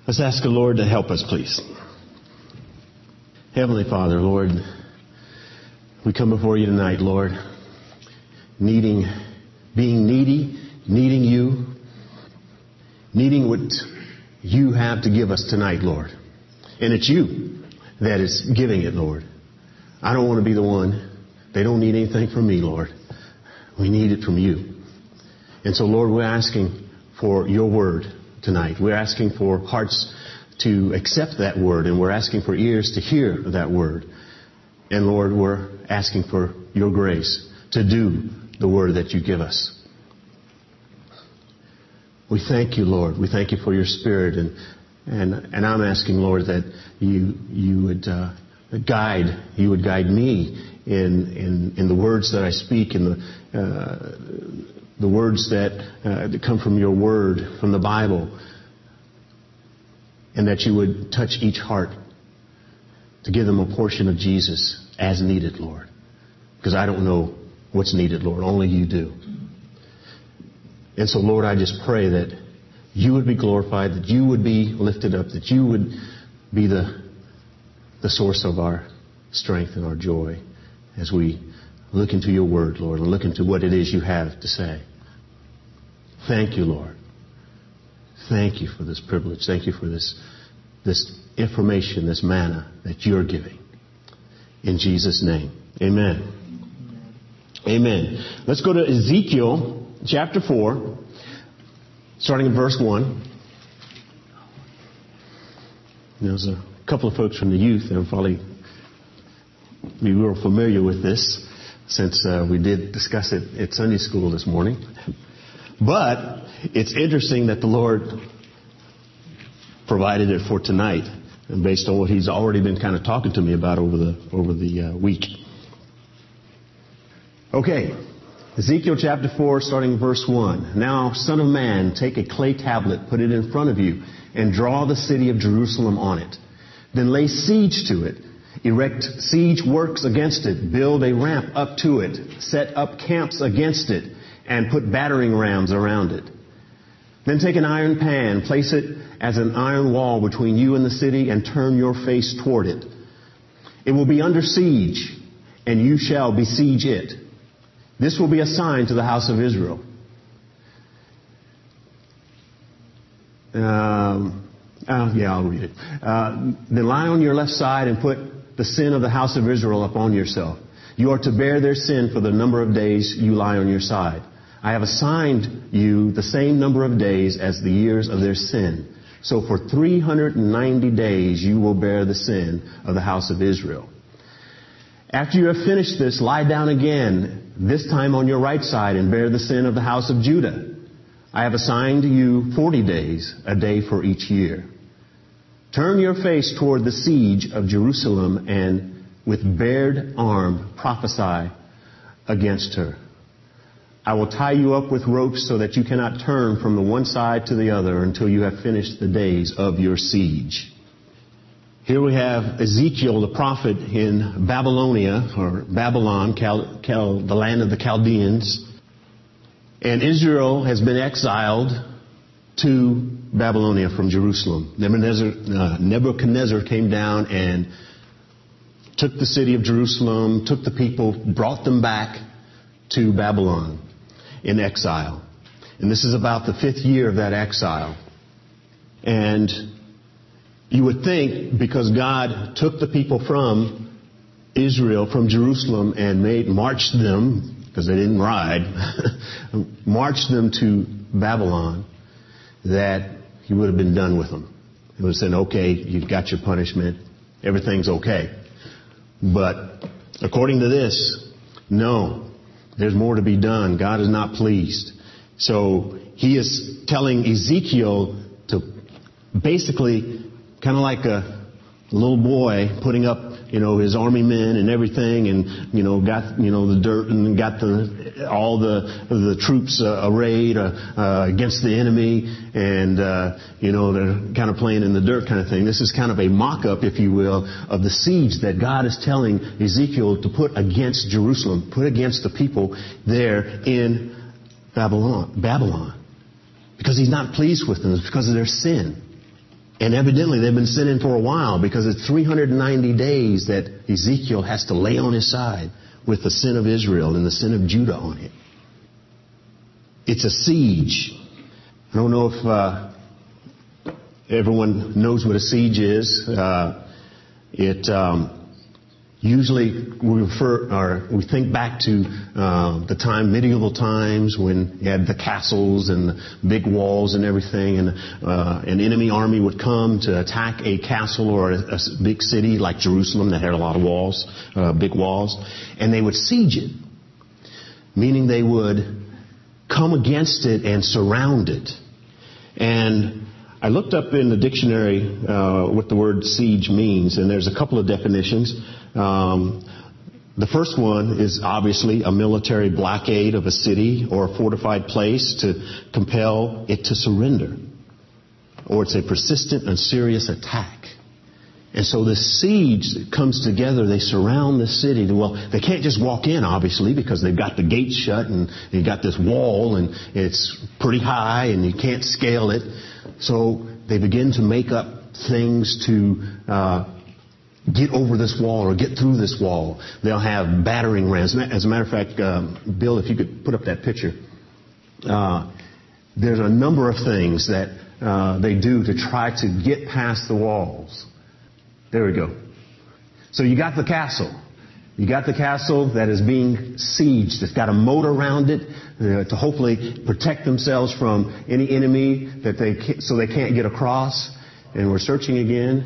Let's ask the Lord to help us, please. Heavenly Father, Lord, we come before you tonight, Lord, being needy, needing you, needing what you have to give us tonight, Lord. And it's you that is giving it, Lord. I don't want to be the one. They don't need anything from me, Lord. We need it from you. And so, Lord, we're asking for your word tonight. We're asking for hearts to accept that word, and we're asking for ears to hear that word. And Lord, we're asking for your grace to do the word that you give us. We thank you, Lord. We thank you for your Spirit, and I'm asking, Lord, that you would guide me in the words that I speak, in the words that come from your word, from the Bible, and that you would touch each heart to give them a portion of Jesus as needed, Lord. Because I don't know what's needed, Lord. Only you do. And so, Lord, I just pray that you would be glorified, that you would be lifted up, that you would be the source of our strength and our joy as we look into your word, Lord, and look into what it is you have to say. Thank you, Lord. Thank you for this privilege. Thank you for this information, this manna that you're giving. In Jesus' name, amen. Amen. Let's go to Ezekiel chapter 4, starting in verse 1. There's a couple of folks from the youth that will probably be real familiar with this, since we did discuss it at Sunday school this morning. But it's interesting that the Lord provided it for tonight, and based on what He's already been kind of talking to me about over the week. Okay, Ezekiel chapter 4, starting in verse 1. Now, son of man, take a clay tablet, put it in front of you, and draw the city of Jerusalem on it. Then lay siege to it. Erect siege works against it. Build a ramp up to it. Set up camps against it, and put battering rams around it. Then take an iron pan, place it as an iron wall between you and the city, and turn your face toward it. It will be under siege, and you shall besiege it. This will be a sign to the house of Israel. I'll read it. Then lie on your left side and put the sin of the house of Israel upon yourself. You are to bear their sin for the number of days you lie on your side. I have assigned you the same number of days as the years of their sin. So for 390 days you will bear the sin of the house of Israel. After you have finished this, lie down again, this time on your right side, and bear the sin of the house of Judah. I have assigned you 40 days, a day for each year. Turn your face toward the siege of Jerusalem, and with bared arm prophesy against her. I will tie you up with ropes so that you cannot turn from the one side to the other until you have finished the days of your siege. Here we have Ezekiel, the prophet, in Babylonia, or Babylon, the land of the Chaldeans. And Israel has been exiled to Babylonia from Jerusalem. Nebuchadnezzar came down and took the city of Jerusalem, took the people, brought them back to Babylon in exile. And this is about the 5th year of that exile. And you would think, because God took the people from Israel, from Jerusalem, and marched them, because they didn't ride, marched them to Babylon, that He would have been done with them. He would have said, okay, you've got your punishment, everything's okay. But according to this, no, there's more to be done. God is not pleased. So He is telling Ezekiel to basically, kind of like a little boy putting up, his army men and everything, and, got, the dirt, and got all the troops arrayed against the enemy, and, they're kind of playing in the dirt kind of thing. This is kind of a mock-up, if you will, of the siege that God is telling Ezekiel to put against Jerusalem, put against the people there in Babylon. Because He's not pleased with them. It's because of their sin. And evidently they've been sinning for a while, because it's 390 days that Ezekiel has to lay on his side with the sin of Israel and the sin of Judah on it. It's a siege. I don't know if everyone knows what a siege is. Usually we think back to the medieval times, when you had the castles and the big walls and everything, and an enemy army would come to attack a castle or a big city like Jerusalem that had a lot of walls, big walls, and they would siege it, meaning they would come against it and surround it. And I looked up in the dictionary what the word siege means, and there's a couple of definitions. The first one is obviously a military blockade of a city or a fortified place to compel it to surrender. Or it's a persistent and serious attack. And so the siege comes together. They surround the city. Well, they can't just walk in, obviously, because they've got the gates shut and you've got this wall and it's pretty high and you can't scale it. So they begin to make up things to get over this wall or get through this wall. They'll have battering rams. As a matter of fact, Bill, if you could put up that picture. There's a number of things that they do to try to get past the walls. There we go. So you got the castle. You got the castle that is being sieged. It's got a moat around it to hopefully protect themselves from any enemy that so they can't get across. And we're searching again.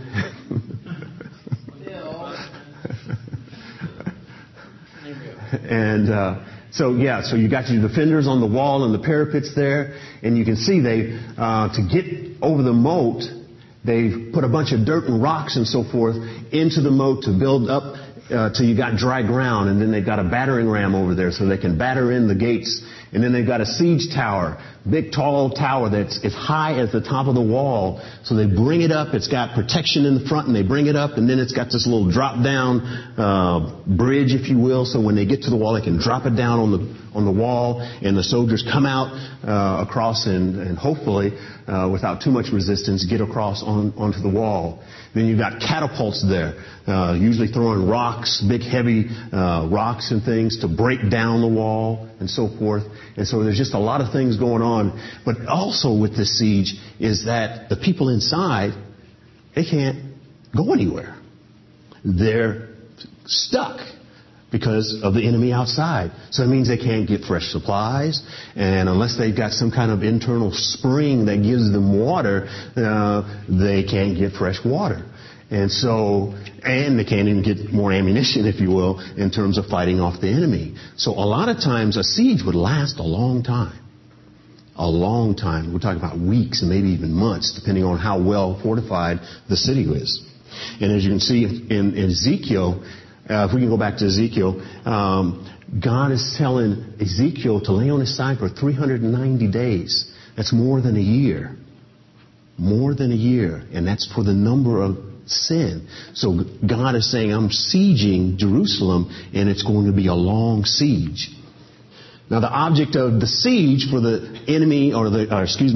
And so you got your defenders on the wall and the parapets there, and you can see to get over the moat, they've put a bunch of dirt and rocks and so forth into the moat to build up till you got dry ground, and then they've got a battering ram over there so they can batter in the gates. And then they've got a siege tower, big tall tower that's as high as the top of the wall. So they bring it up. It's got protection in the front, and they bring it up, and then it's got this little drop down bridge, if you will. So when they get to the wall, they can drop it down on the wall, and the soldiers come out across and hopefully without too much resistance get across onto the wall. Then you've got catapults there, usually throwing rocks, big heavy rocks and things to break down the wall and so forth. And so there's just a lot of things going on. But also with this siege is that the people inside, they can't go anywhere. They're stuck because of the enemy outside. So it means they can't get fresh supplies, and unless they've got some kind of internal spring that gives them water, they can't get fresh water. And they can't even get more ammunition, if you will, in terms of fighting off the enemy. So a lot of times a siege would last a long time. A long time. We're talking about weeks and maybe even months, depending on how well fortified the city is. And as you can see in Ezekiel, if we can go back to Ezekiel, God is telling Ezekiel to lay on his side for 390 days. That's more than a year. More than a year. And that's for the number of sin. So God is saying, I'm sieging Jerusalem, and it's going to be a long siege. Now the object of the siege for the enemy or the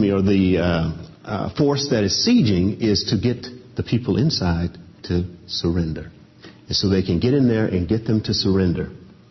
force that is sieging is to get the people inside to surrender. And so they can get in there and get them to surrender.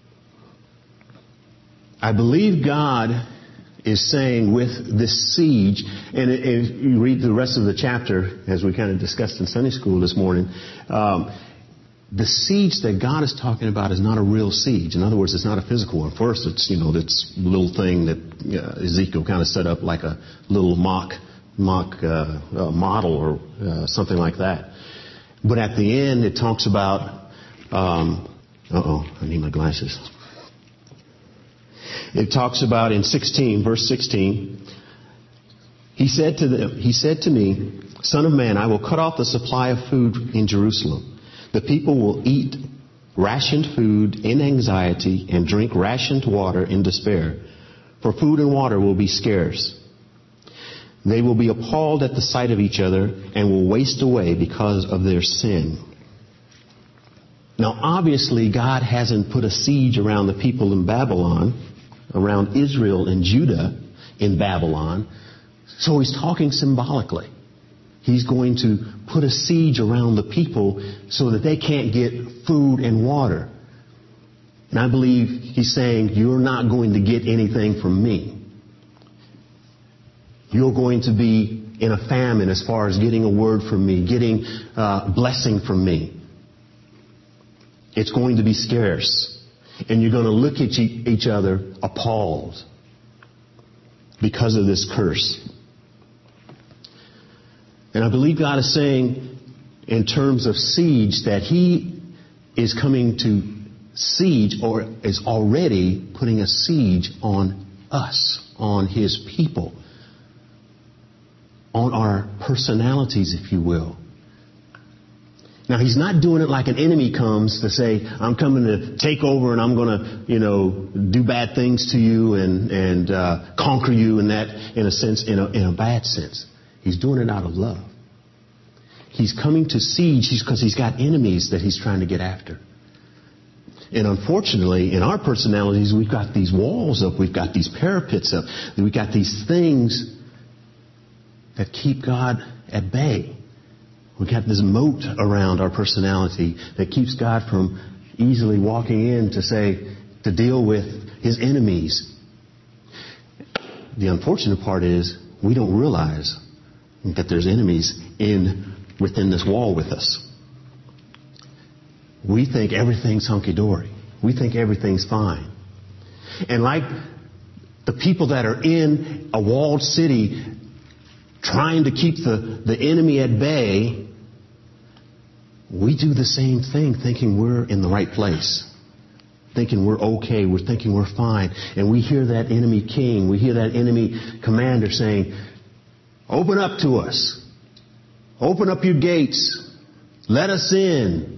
I believe God is saying with this siege, and if you read the rest of the chapter, as we kind of discussed in Sunday school this morning, the siege that God is talking about is not a real siege. In other words, it's not a physical one. First, it's this little thing that Ezekiel kind of set up like a little mock model or something like that. But at the end, it talks about I need my glasses. It talks about in verse 16, he said to me, Son of man, I will cut off the supply of food in Jerusalem. The people will eat rationed food in anxiety and drink rationed water in despair, for food and water will be scarce. They will be appalled at the sight of each other and will waste away because of their sin. Now, obviously, God hasn't put a siege around the people in Babylon, around Israel and Judah in Babylon. So he's talking symbolically. He's going to put a siege around the people so that they can't get food and water. And I believe he's saying, you're not going to get anything from me. You're going to be in a famine as far as getting a word from me, getting blessing from me. It's going to be scarce. And you're going to look at each other appalled because of this curse. And I believe God is saying in terms of siege that he is coming to siege, or is already putting a siege on us, on his people, on our personalities, if you will. Now, he's not doing it like an enemy comes to say, I'm coming to take over and I'm going to, do bad things to you and conquer you in a sense, in a bad sense. He's doing it out of love. He's coming to siege because he's got enemies that he's trying to get after. And unfortunately, in our personalities, we've got these walls up, we've got these parapets up, we've got these things that keep God at bay. We've got this moat around our personality that keeps God from easily walking in to deal with his enemies. The unfortunate part is we don't realize that there's enemies within this wall with us. We think everything's hunky-dory. We think everything's fine. And like the people that are in a walled city trying to keep the enemy at bay, we do the same thing thinking we're in the right place, thinking we're okay, we're thinking we're fine. And we hear that enemy king, we hear that enemy commander saying, open up to us. Open up your gates. Let us in.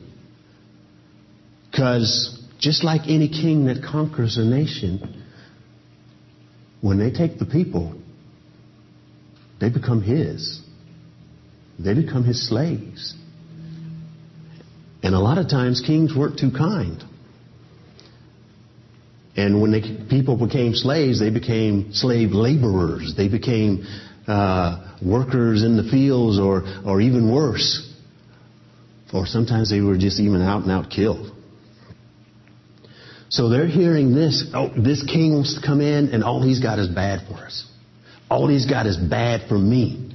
Because just like any king that conquers a nation, when they take the people, they become his. They become his slaves. And a lot of times kings weren't too kind. And when people became slaves, they became slave laborers. They became workers in the fields or even worse. Or sometimes they were just even out and out killed. So they're hearing this, this king wants to come in and all he's got is bad for us. All he's got is bad for me.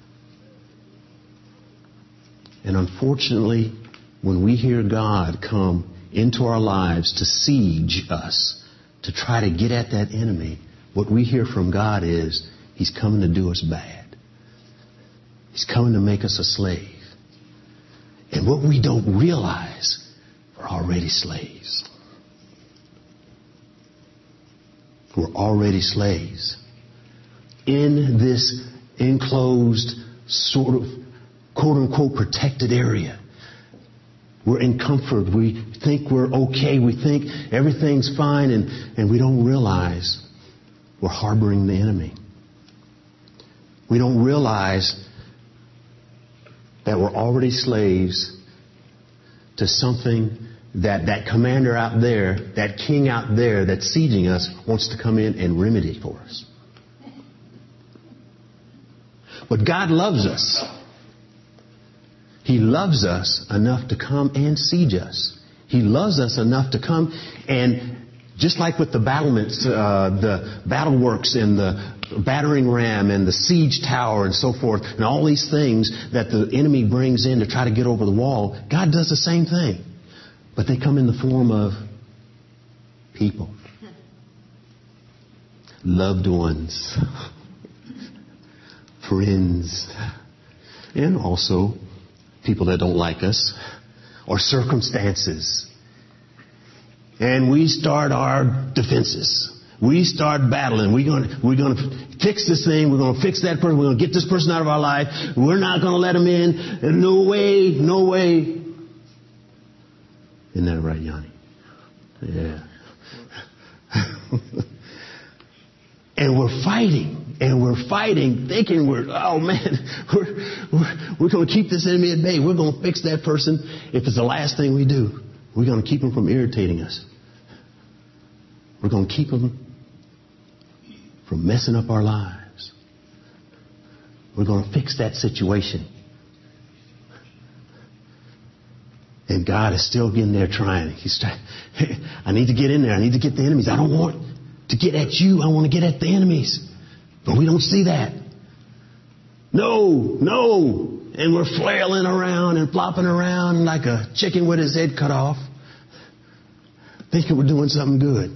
And unfortunately, when we hear God come into our lives to siege us, to try to get at that enemy, what we hear from God is he's coming to do us bad. He's coming to make us a slave. And what we don't realize, we're already slaves. We're already slaves. In this enclosed sort of quote-unquote protected area. We're in comfort. We think we're okay. We think everything's fine. And we don't realize we're harboring the enemy. We don't realize that we're already slaves to something that commander out there, that king out there that's sieging us wants to come in and remedy for us. But God loves us. He loves us enough to come and siege us. He loves us enough to come and, just like with the battlements, the battle works and the battering ram and the siege tower and so forth, and all these things that the enemy brings in to try to get over the wall, God does the same thing. But they come in the form of people. Loved ones. Friends. And also people that don't like us. Or circumstances. And we start our defenses. We start battling. We're going to fix this thing. We're going to fix that person. We're going to get this person out of our life. We're not going to let them in. No way. No way. Isn't that right, Yanni? Yeah. And we're fighting. And we're fighting, thinking we're going to keep this enemy at bay. We're going to fix that person. If it's the last thing we do, we're going to keep him from irritating us. We're going to keep him from messing up our lives. We're going to fix that situation. And God is still in there trying. He's trying. I need to get in there. I need to get the enemies. I don't want to get at you. I want to get at the enemies. But we don't see that. No. And we're flailing around and flopping around like a chicken with his head cut off, thinking we're doing something good.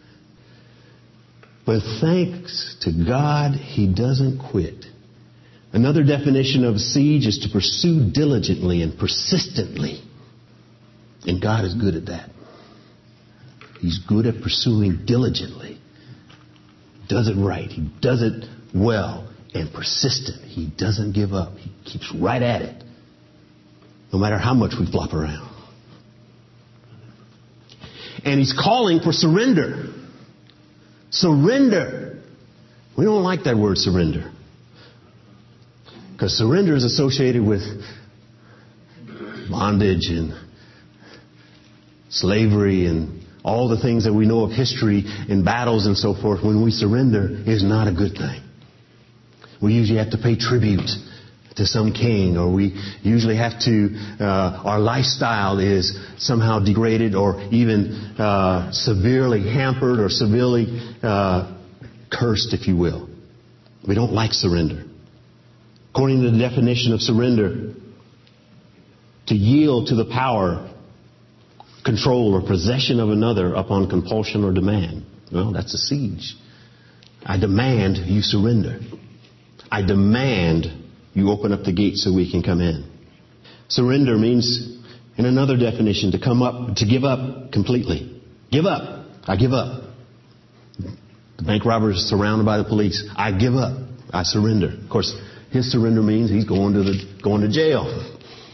But thanks to God, he doesn't quit. Another definition of siege is to pursue diligently and persistently. And God is good at that. He's good at pursuing diligently. Does it right. He does it well and persistent. He doesn't give up. He keeps right at it, no matter how much we flop around. And he's calling for surrender. Surrender. We don't like that word surrender, because surrender is associated with bondage and slavery and all the things that we know of history and battles and so forth. When we surrender, is not a good thing. We usually have to pay tribute to some king, or we usually have to, our lifestyle is somehow degraded or even severely hampered or severely cursed, if you will. We don't like surrender. According to the definition of surrender, to yield to the power, control, or possession of another upon compulsion or demand. Well, that's a siege. I demand you surrender. I demand you open up the gate so we can come in. Surrender means, in another definition, to give up completely. Give up. I give up. The bank robber is surrounded by the police. I give up. I surrender. Of course, his surrender means he's going to jail.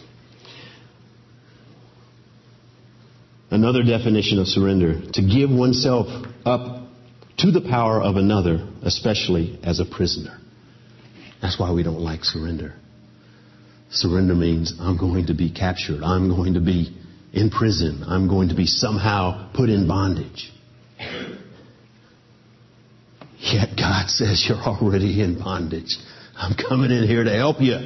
Another definition of surrender, to give oneself up to the power of another, especially as a prisoner. That's why we don't like surrender. Surrender means I'm going to be captured. I'm going to be in prison. I'm going to be somehow put in bondage. Yet God says you're already in bondage. I'm coming in here to help you.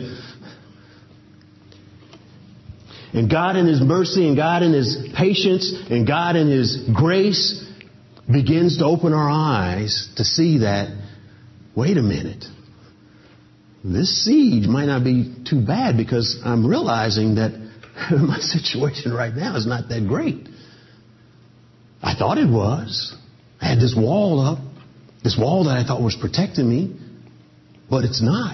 And God in His mercy and God in His patience and God in His grace begins to open our eyes to see that, wait a minute, this siege might not be too bad, because I'm realizing that my situation right now is not that great. I thought it was. I had this wall up, this wall that I thought was protecting me, but it's not.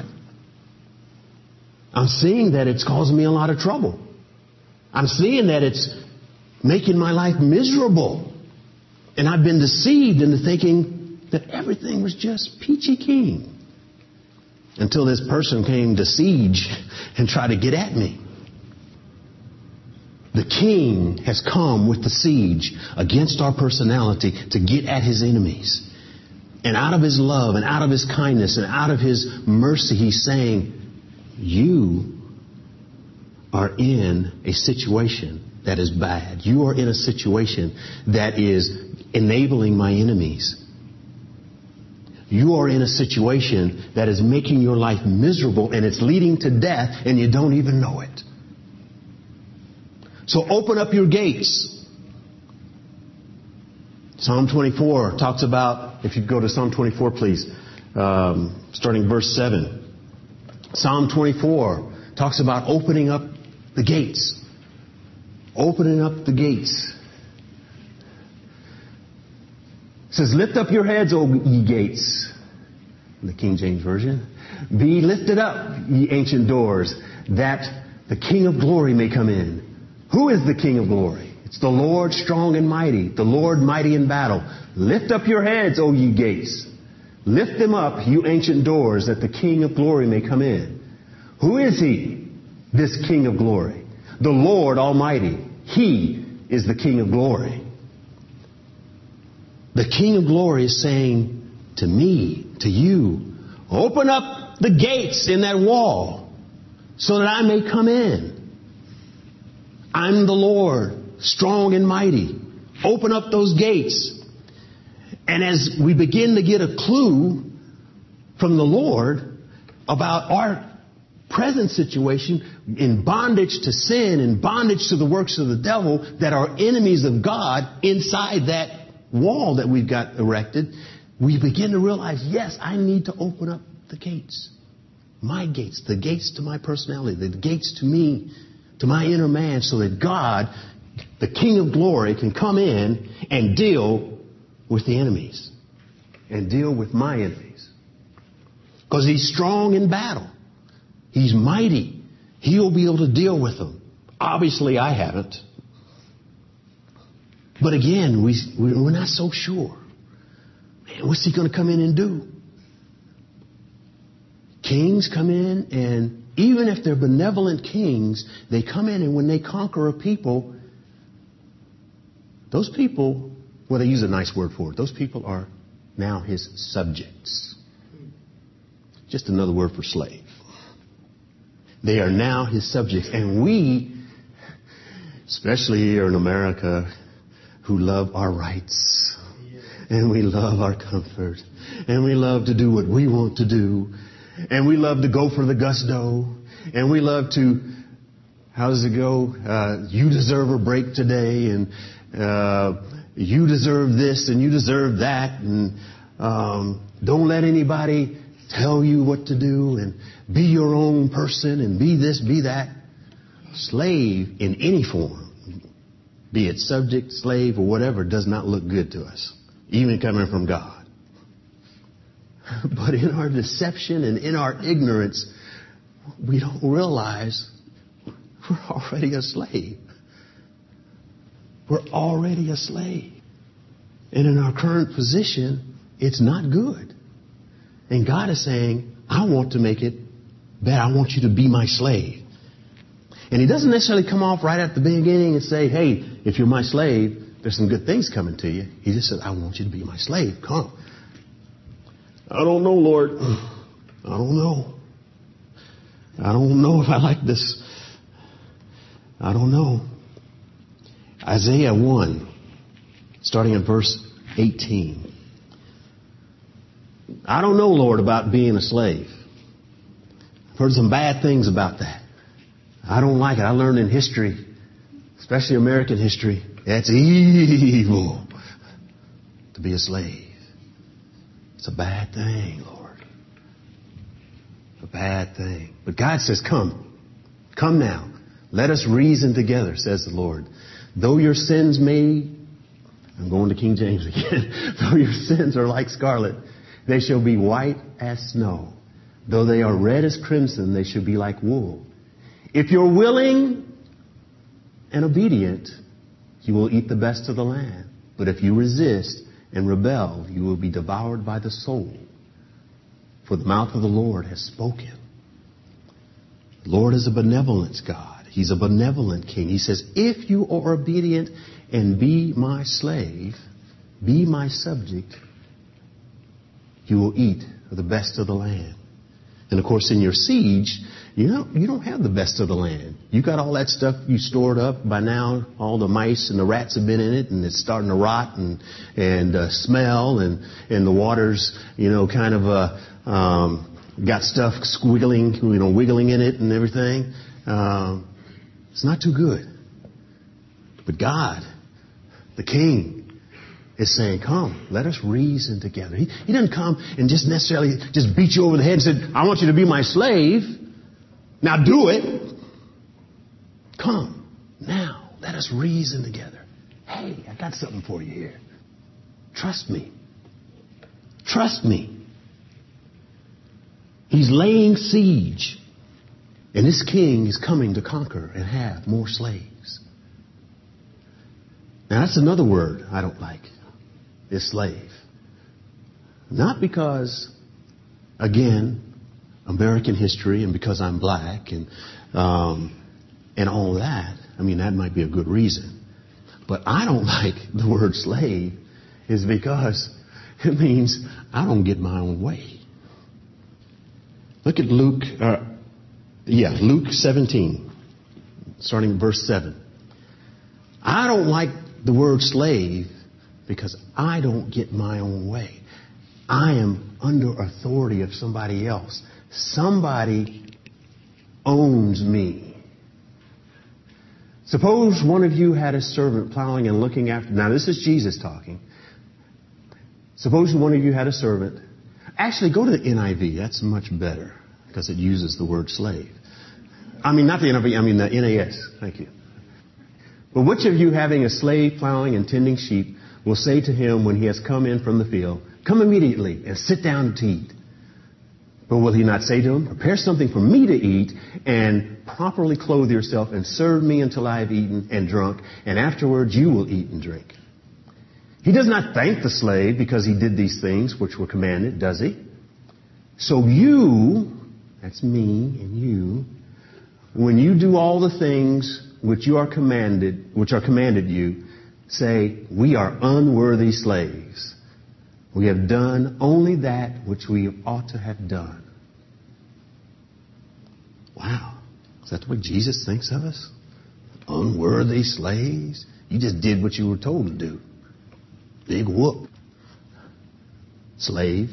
I'm seeing that it's causing me a lot of trouble. I'm seeing that it's making my life miserable. And I've been deceived into thinking that everything was just peachy keen, until this person came to siege and try to get at me. The king has come with the siege against our personality to get at his enemies. And out of his love and out of his kindness and out of his mercy, he's saying, you are in a situation that is bad. You are in a situation that is enabling my enemies. You are in a situation that is making your life miserable, and it's leading to death, and you don't even know it. So open up your gates. Psalm 24 talks about, if you go to Psalm 24, please, starting verse 7. Psalm 24 talks about opening up the gates. Opening up the gates. It says, lift up your heads, O ye gates. In the King James Version. Be lifted up, ye ancient doors, that the King of glory may come in. Who is the King of glory? It's the Lord strong and mighty, the Lord mighty in battle. Lift up your heads, O ye gates. Lift them up, you ancient doors, that the King of glory may come in. Who is He, this King of glory? The Lord Almighty. He is the King of glory. The King of glory is saying to me, to you, open up the gates in that wall so that I may come in. I'm the Lord, strong and mighty. Open up those gates. And as we begin to get a clue from the Lord about our present situation in bondage to sin and bondage to the works of the devil that are enemies of God inside that wall that we've got erected, we begin to realize, yes, I need to open up the gates. My gates, the gates to my personality, the gates to me, to my inner man, so that God, the King of glory, can come in and deal with the enemies and deal with my enemies. Because He's strong in battle. He's mighty. He'll be able to deal with them. Obviously, I haven't. But again, we're not so sure. Man, what's He going to come in and do? Kings come in, and even if they're benevolent kings, they come in, and when they conquer a people, those people, well, they use a nice word for it. Those people are now His subjects. Just another word for slave. They are now His subjects. And we, especially here in America, who love our rights, and we love our comfort, and we love to do what we want to do, and we love to go for the gusto, and we love to, how does it go? You deserve a break today, and you deserve this, and you deserve that, and don't let anybody tell you what to do, and be your own person, and be this, be that. Slave in any form, be it subject, slave, or whatever, does not look good to us, even coming from God. But in our deception and in our ignorance, we don't realize we're already a slave. We're already a slave. And in our current position, it's not good. And God is saying, I want to make it better. I want you to be my slave. And He doesn't necessarily come off right at the beginning and say, hey, if you're my slave, there's some good things coming to you. He just said, I want you to be my slave. Come. I don't know, Lord. I don't know. I don't know if I like this. I don't know. Isaiah 1, starting at verse 18. I don't know, Lord, about being a slave. I've heard some bad things about that. I don't like it. I learned in history, especially American history, it's evil to be a slave. It's a bad thing, Lord. A bad thing. But God says, come. Come now. Let us reason together, says the Lord. Though your sins may, I'm going to King James again. Though your sins are like scarlet, they shall be white as snow. Though they are red as crimson, they shall be like wool. If you're willing and obedient, you will eat the best of the land. But if you resist and rebel, you will be devoured by the soul. For the mouth of the Lord has spoken. The Lord is a benevolent God. He's a benevolent King. He says, if you are obedient and be my slave, be my subject, you will eat of the best of the land. And of course, in your siege, you don't have the best of the land. You got all that stuff you stored up by now. All the mice and the rats have been in it, and it's starting to rot and smell, and the water's kind of got stuff squiggling, wiggling in it and everything. It's not too good. But God, the King, is saying, come, let us reason together. He doesn't come and just necessarily just beat you over the head and say, I want you to be my slave. Now do it. Come. Now, let us reason together. Hey, I got something for you here. Trust me. Trust me. He's laying siege. And this king is coming to conquer and have more slaves. Now, that's another word I don't like. Is slave. Not because, again, American history and because I'm black and all that. I mean, that might be a good reason. But I don't like the word slave is because it means I don't get my own way. Look at Luke 17, starting in verse 7. I don't like the word slave because I don't get my own way. I am under authority of somebody else. Somebody owns me. Suppose one of you had a servant plowing and looking after. Now this is Jesus talking. Suppose one of you had a servant. Actually, go to the NIV. That's much better because it uses the word slave. I mean, not the NIV, I mean the NAS. Thank you. But which of you having a slave plowing and tending sheep will say to him when he has come in from the field, come immediately and sit down to eat? But will he not say to him, prepare something for me to eat and properly clothe yourself and serve me until I have eaten and drunk, and afterwards you will eat and drink? He does not thank the slave because he did these things which were commanded, does he? So you, that's me and you, when you do all the things which are commanded you, say, we are unworthy slaves. We have done only that which we ought to have done. Wow. Is that the way Jesus thinks of us? Unworthy slaves? You just did what you were told to do. Big whoop. Slave.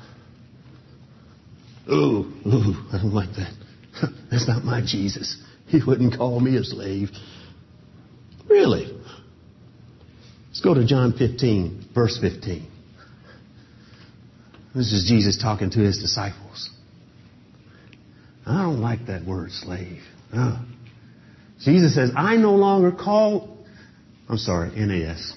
Ooh, I don't like that. That's not my Jesus. He wouldn't call me a slave. Really? Let's go to John 15, verse 15. This is Jesus talking to his disciples. I don't like that word slave. No. Jesus says, I no longer call... I'm sorry, NAS.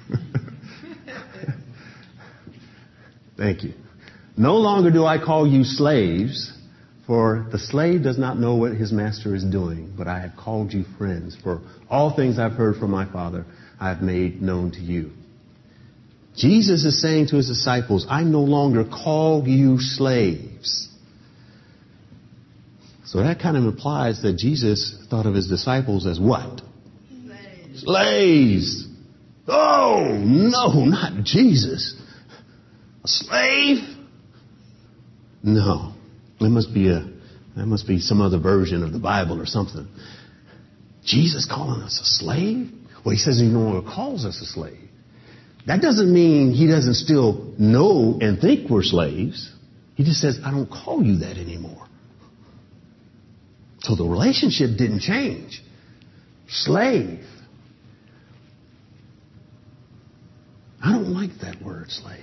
Thank you. No longer do I call you slaves, for the slave does not know what his master is doing, but I have called you friends, for all things I've heard from my Father I have made known to you. Jesus is saying to his disciples, I no longer call you slaves. So that kind of implies that Jesus thought of his disciples as what? Slaves. Oh, no, not Jesus. A slave? No. That must be some other version of the Bible or something. Jesus calling us a slave? Well, he says he no longer calls us a slave. That doesn't mean he doesn't still know and think we're slaves. He just says, I don't call you that anymore. So the relationship didn't change. Slave. I don't like that word, slave.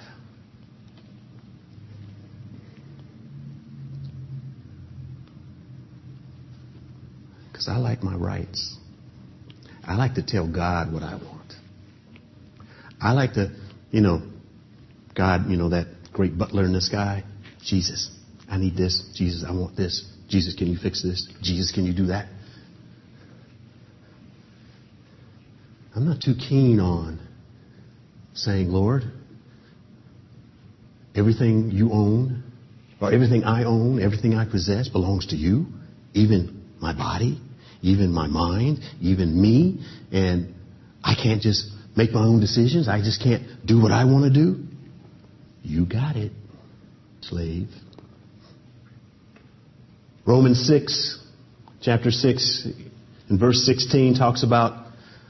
Because I like my rights. I like to tell God what I want. I like to, God, that great butler in the sky. Jesus, I need this. Jesus, I want this. Jesus, can you fix this? Jesus, can you do that? I'm not too keen on saying, Lord, everything you own, or everything I own, everything I possess belongs to you, even my body, even my mind, even me, and I can't just make my own decisions. I just can't do what I want to do. You got it, slave. Romans 6, chapter 6, and verse 16 talks about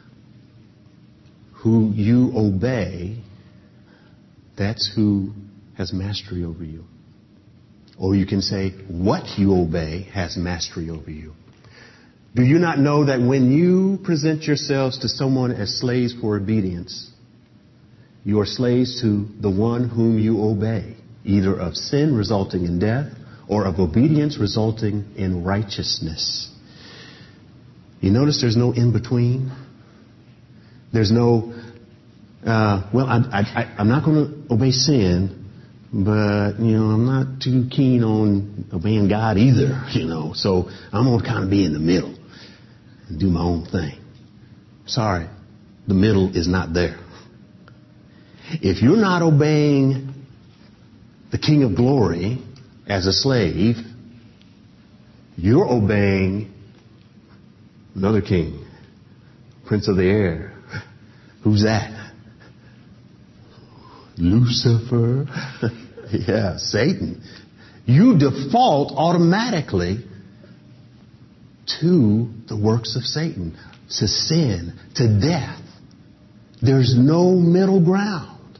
who you obey, that's who has mastery over you. Or you can say, what you obey has mastery over you. Do you not know that when you present yourselves to someone as slaves for obedience, you are slaves to the one whom you obey, either of sin resulting in death or of obedience resulting in righteousness? You notice there's no in-between? There's no, I'm not going to obey sin, but, I'm not too keen on obeying God either, so I'm going to kind of be in the middle and do my own thing. Sorry, the middle is not there. If you're not obeying the King of Glory as a slave, you're obeying another king, Prince of the Air. Who's that? Lucifer. Yeah, Satan. You default automatically to the works of Satan, to sin, to death. There's no middle ground.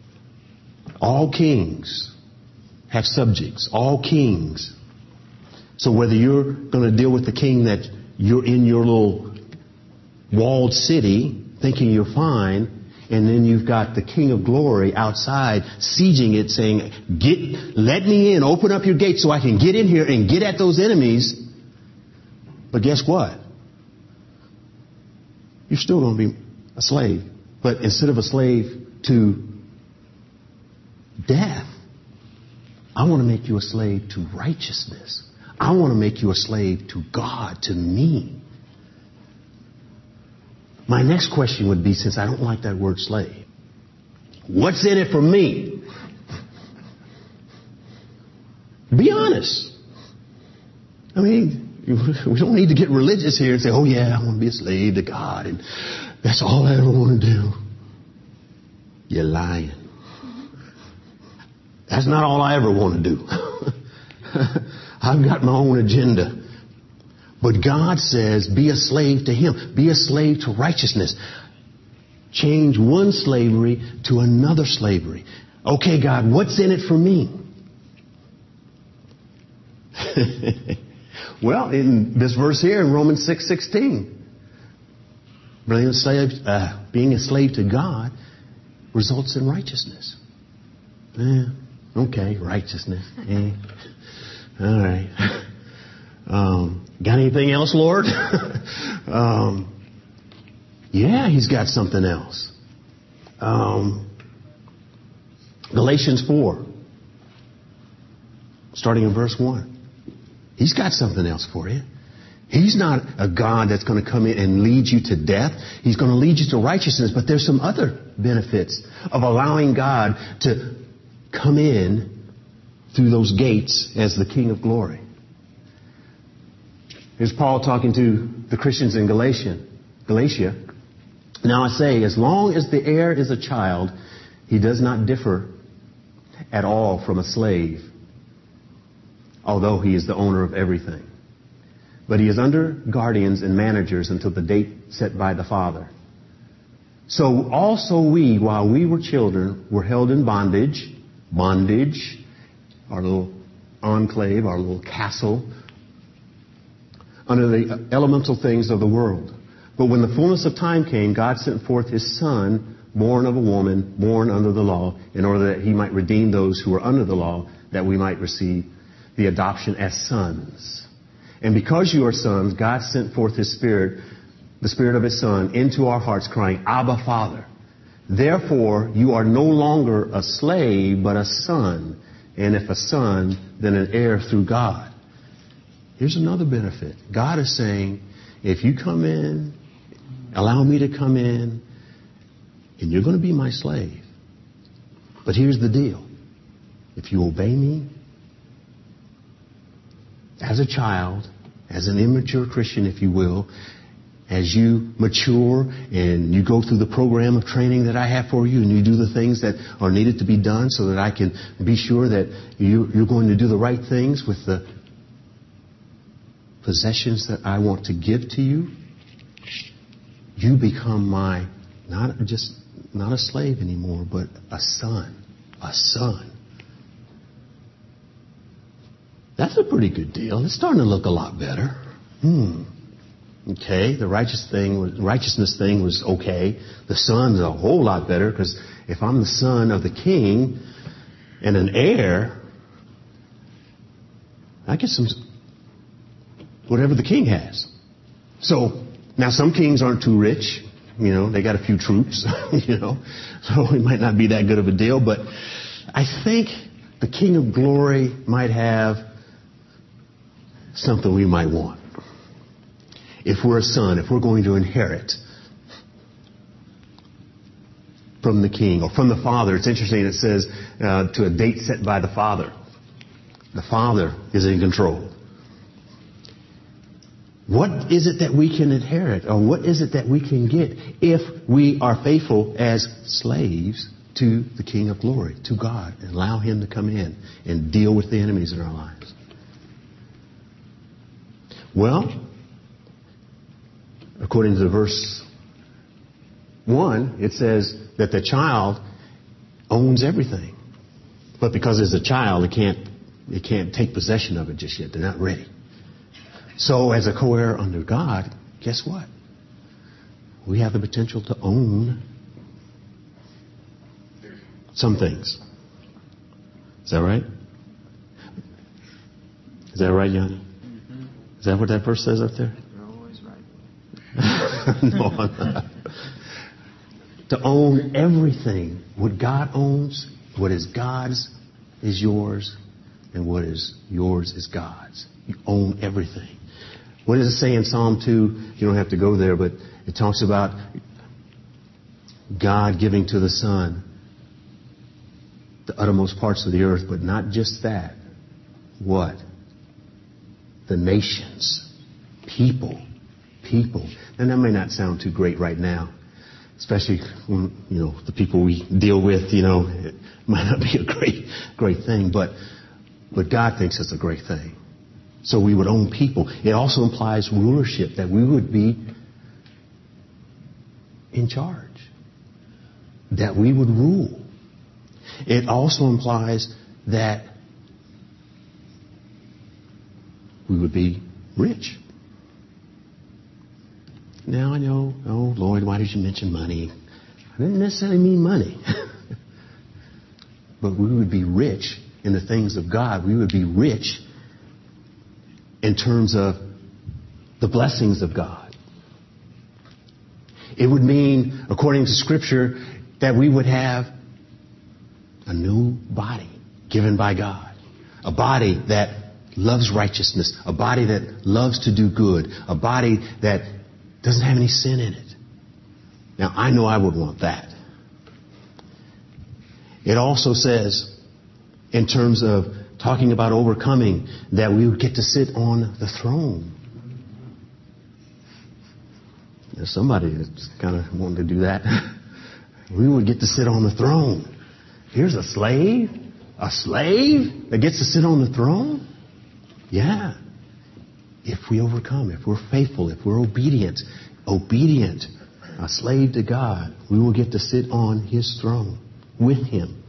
All kings have subjects. All kings So whether you're going to deal with the king that you're in your little walled city thinking you're fine, and then you've got the King of Glory outside sieging it, saying, let me in, open up your gate so I can get in here and get at those enemies. But guess what? You're still going to be a slave. But instead of a slave to death, I want to make you a slave to righteousness. I want to make you a slave to God, to me. My next question would be, since I don't like that word slave, what's in it for me? Be honest. I mean, we don't need to get religious here and say, oh yeah, I want to be a slave to God and that's all I ever want to do. You're lying. That's not all I ever want to do. I've got my own agenda. But God says, be a slave to Him. Be a slave to righteousness. Change one slavery to another slavery. Okay, God, what's in it for me? Well, in this verse here in Romans 6:16, being a slave to God results in righteousness. Okay, righteousness. All right. Got anything else, Lord? Yeah, He's got something else. Galatians 4, starting in verse 1. He's got something else for you. He's not a God that's going to come in and lead you to death. He's going to lead you to righteousness. But there's some other benefits of allowing God to come in through those gates as the King of Glory. Here's Paul talking to the Christians in Galatia. Now I say, as long as the heir is a child, he does not differ at all from a slave, although he is the owner of everything. But he is under guardians and managers until the date set by the Father. So also we, while we were children, were held in bondage, our little enclave, our little castle, under the elemental things of the world. But when the fullness of time came, God sent forth His Son, born of a woman, born under the law, in order that He might redeem those who were under the law, that we might receive the adoption as sons. And because you are sons, God sent forth His Spirit, the Spirit of His Son, into our hearts, crying, Abba, Father. Therefore, you are no longer a slave, but a son. And if a son, then an heir through God. Here's another benefit. God is saying, if you come in, allow me to come in, and you're going to be my slave. But here's the deal. If you obey me, as a child, as an immature Christian, if you will, as you mature and you go through the program of training that I have for you and you do the things that are needed to be done so that I can be sure that you're going to do the right things with the possessions that I want to give to you, you become not a slave anymore, but a son. A son. That's a pretty good deal. It's starting to look a lot better. Okay, the righteousness thing was okay. The son's a whole lot better, because if I'm the son of the king and an heir, I get some whatever the king has. So now some kings aren't too rich. They got a few troops, so it might not be that good of a deal. But I think the King of Glory might have something we might want. If we're a son, if we're going to inherit from the king or from the father. It's interesting, it says to a date set by the Father. The Father is in control. What is it that we can inherit, or what is it that we can get if we are faithful as slaves to the King of Glory, to God, and allow Him to come in and deal with the enemies in our lives? Well, according to verse 1, it says that the child owns everything. But because it's a child, it can't take possession of it just yet. They're not ready. So as a co-heir under God, guess what? We have the potential to own some things. Is that right? Is that right, Yanni? Is that what that verse says up there? You're always right. No, I'm not. To own everything. What God owns, what is God's is yours, and what is yours is God's. You own everything. What does it say in Psalm 2? You don't have to go there, but it talks about God giving to the Son the uttermost parts of the earth, but not just that. What? The nations. People. And that may not sound too great right now, especially when, the people we deal with, it might not be a great thing, but God thinks it's a great thing. So we would own people. It also implies rulership, that we would be in charge, that we would rule. It also implies that we would be rich. Now I know, oh Lord, why did you mention money? I didn't necessarily mean money. But we would be rich in the things of God. We would be rich in terms of the blessings of God. It would mean, according to Scripture, that we would have a new body given by God. A body that loves righteousness. A body that loves to do good. A body that doesn't have any sin in it. Now, I know I would want that. It also says, in terms of talking about overcoming, that we would get to sit on the throne. There's somebody that's kind of wanting to do that. We would get to sit on the throne. Here's a slave that gets to sit on the throne? Yeah. If we overcome, if we're faithful, if we're obedient, a slave to God, we will get to sit on His throne with Him.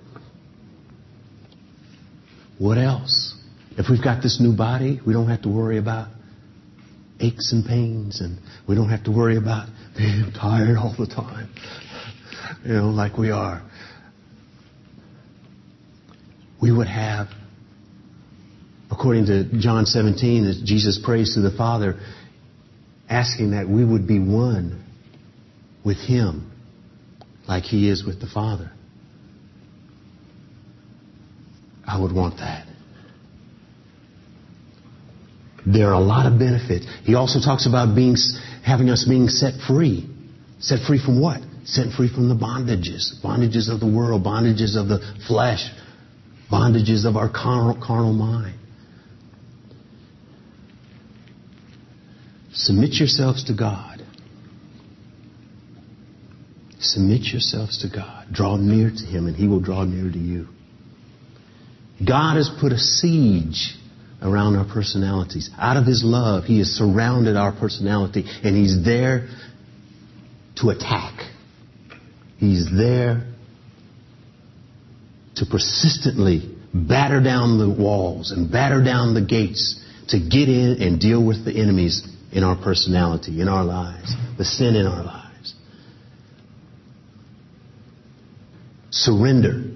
What else? If we've got this new body, we don't have to worry about aches and pains, and we don't have to worry about being tired all the time, like we are. We would have, according to John 17, as Jesus prays to the Father, asking that we would be one with Him like He is with the Father. I would want that. There are a lot of benefits. He also talks about having us being set free. Set free from what? Set free from the bondages. Bondages of the world, bondages of the flesh, bondages of our carnal mind. Submit yourselves to God. Submit yourselves to God. Draw near to Him and He will draw near to you. God has put a siege around our personalities. Out of His love, He has surrounded our personality and He's there to attack. He's there to persistently batter down the walls and batter down the gates to get in and deal with the enemies in our personality, in our lives, the sin in our lives. Surrender.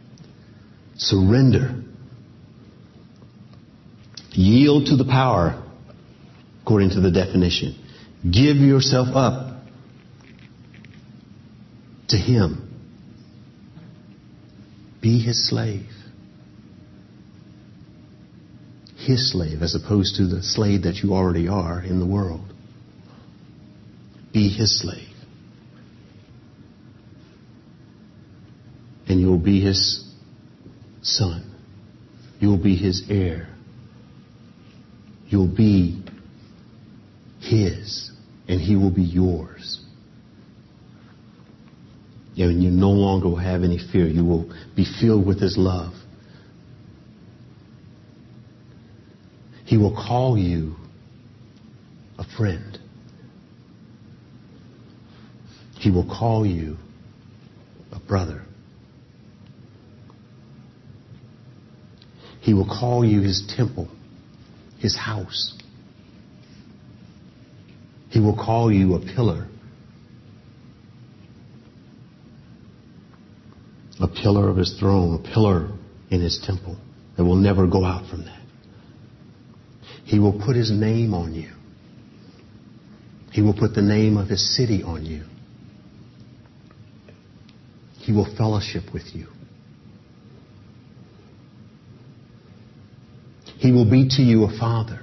Yield to the power, according to the definition. Give yourself up to Him. Be His slave. His slave, as opposed to the slave that you already are in the world. Be His slave. And you will be His son. You will be His heir. You will be His, and He will be yours. And you no longer will have any fear. You will be filled with His love. He will call you a friend. He will call you a brother. He will call you His temple, His house. He will call you a pillar. A pillar of His throne, a pillar in His temple that will never go out from that. He will put His name on you. He will put the name of His city on you. He will fellowship with you. He will be to you a father.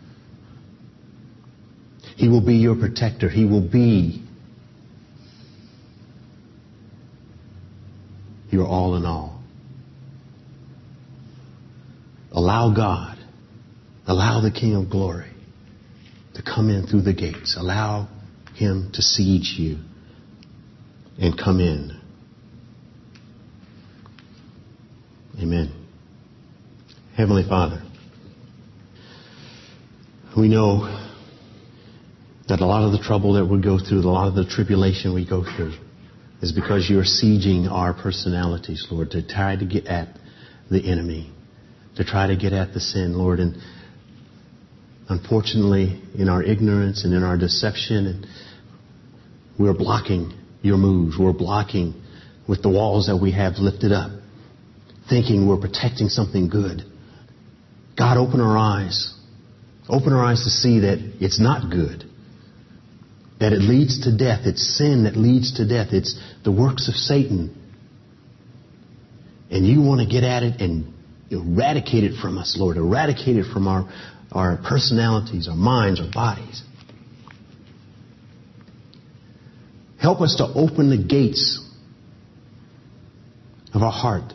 He will be your protector. He will be your all in all. Allow God, allow the King of Glory to come in through the gates. Allow Him to siege you and come in. Amen. Heavenly Father, we know that a lot of the trouble that we go through, a lot of the tribulation we go through, is because you're sieging our personalities, Lord, to try to get at the enemy, to try to get at the sin, Lord. And unfortunately, in our ignorance and in our deception, we're blocking your moves. We're blocking with the walls that we have lifted up, thinking we're protecting something good. God, open our eyes. Open our eyes to see that it's not good. That it leads to death. It's sin that leads to death. It's the works of Satan. And you want to get at it and eradicate it from us, Lord. Eradicate it from our personalities, our minds, our bodies. Help us to open the gates of our heart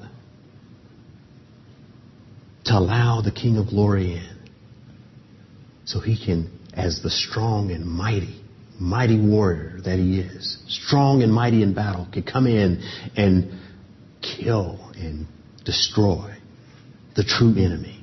to allow the King of Glory in, so He can, as the strong and mighty warrior that He is, strong and mighty in battle, can come in and kill and destroy the true enemy,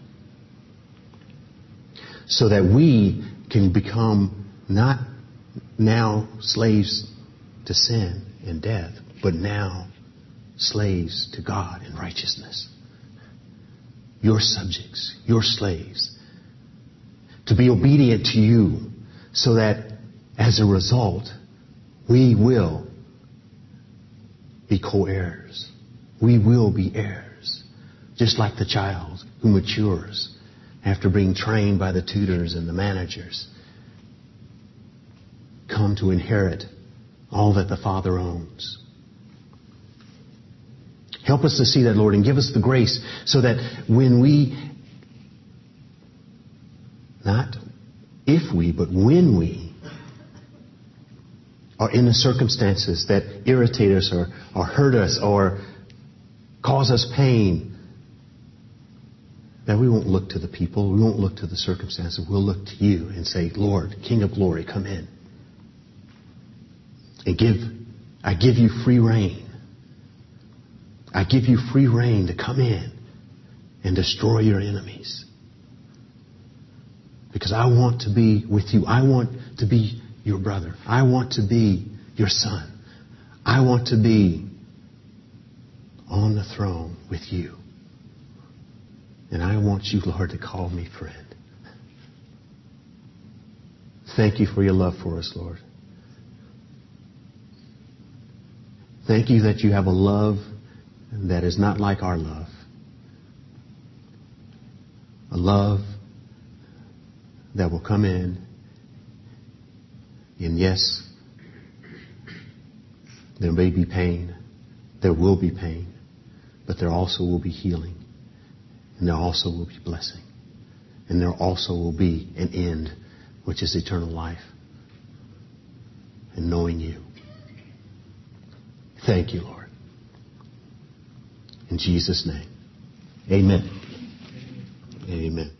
so that we can become not now slaves to sin and death, but now slaves to God and righteousness. Your subjects, your slaves, to be obedient to you, so that as a result, we will be co-heirs. We will be heirs. Just like the child who matures after being trained by the tutors and the managers, come to inherit all that the Father owns. Help us to see that, Lord, and give us the grace so that when we, not if we, but when we are in the circumstances that irritate us or hurt us or cause us pain, that we won't look to the people, we won't look to the circumstances, we'll look to you and say, Lord, King of Glory, come in. And I give you free reign. I give you free reign to come in and destroy your enemies. Because I want to be with you. I want to be your brother. I want to be your son. I want to be on the throne with you. And I want you, Lord, to call me friend. Thank you for your love for us, Lord. Thank you that you have a love that is not like our love. A love that will come in, and yes, there may be pain, there will be pain, but there also will be healing, and there also will be blessing, and there also will be an end, which is eternal life and knowing you. Thank you, Lord. In Jesus' name, amen. Amen.